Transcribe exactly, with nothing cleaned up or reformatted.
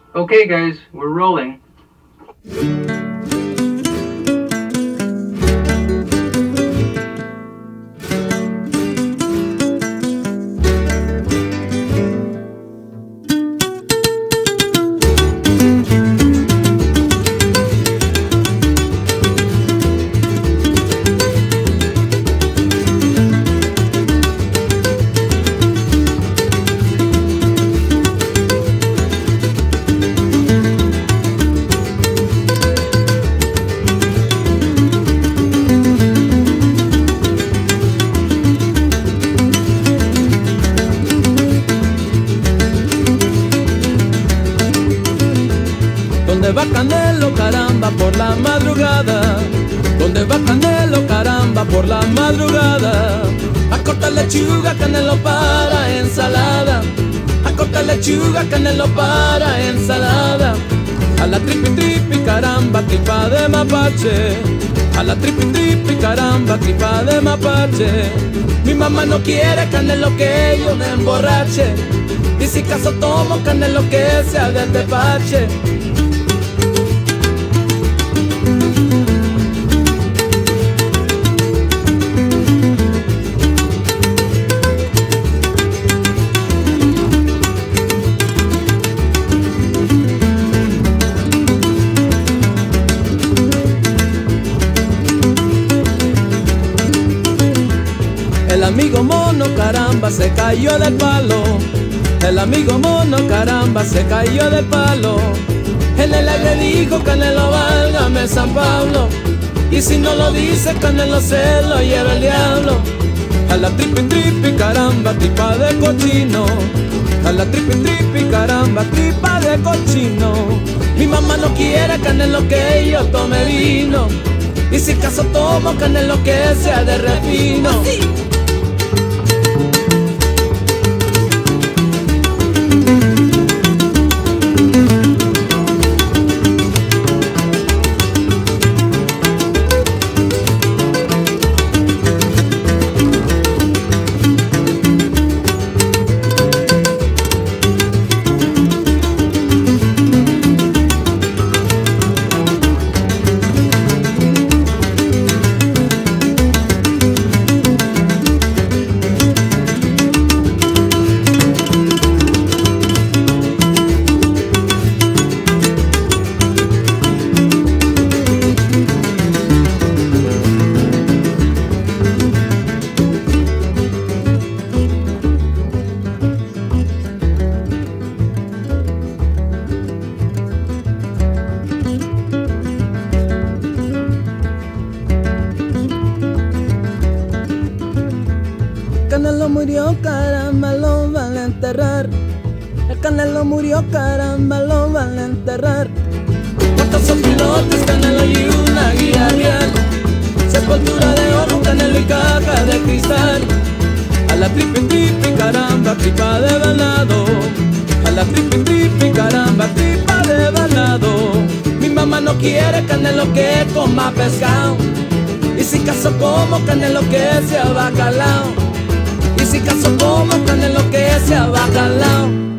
Okay, guys, we're rolling. ¿Dónde va Canelo, caramba, por la madrugada? ¿Dónde va Canelo, caramba, por la madrugada? A cortar lechuga, Canelo para ensalada. A cortar lechuga, Canelo para ensalada. A la tripi tripi, caramba, tripa de mapache. A la tripi tripi, caramba, tripa de mapache. Mi mamá no quiere, Canelo, que yo me emborrache. Y si caso tomo, Canelo, que sea del tepache. El amigo mono, caramba, se cayó del palo. El amigo mono, caramba, se cayó del palo. En el aire dijo, Canelo, válgame San Pablo. Y si no lo dice, Canelo, se lo lleva el diablo. A la tripi tripi, caramba, tripa de cochino. A la tripi tripi, caramba, tripa de cochino. Mi mamá no quiere, Canelo, que yo tome vino. Y si caso tomo, Canelo, que sea de refino. ¡Sí! Canelo murió, caramba, lo van a enterrar. El Canelo murió, caramba, lo van a enterrar. ¿Cuántos son pilotos, Canelo y una guía real? Sepultura de oro, Canelo y caja de cristal. A la tripi tripi, caramba, tripa de venado. A la tripi tripi, caramba, tripa de venado. Mi mamá no quiere, Canelo, que coma pescado. Y si caso como, Canelo, que sea bacalao. Y si caso como, Canelo, que sea bacalao.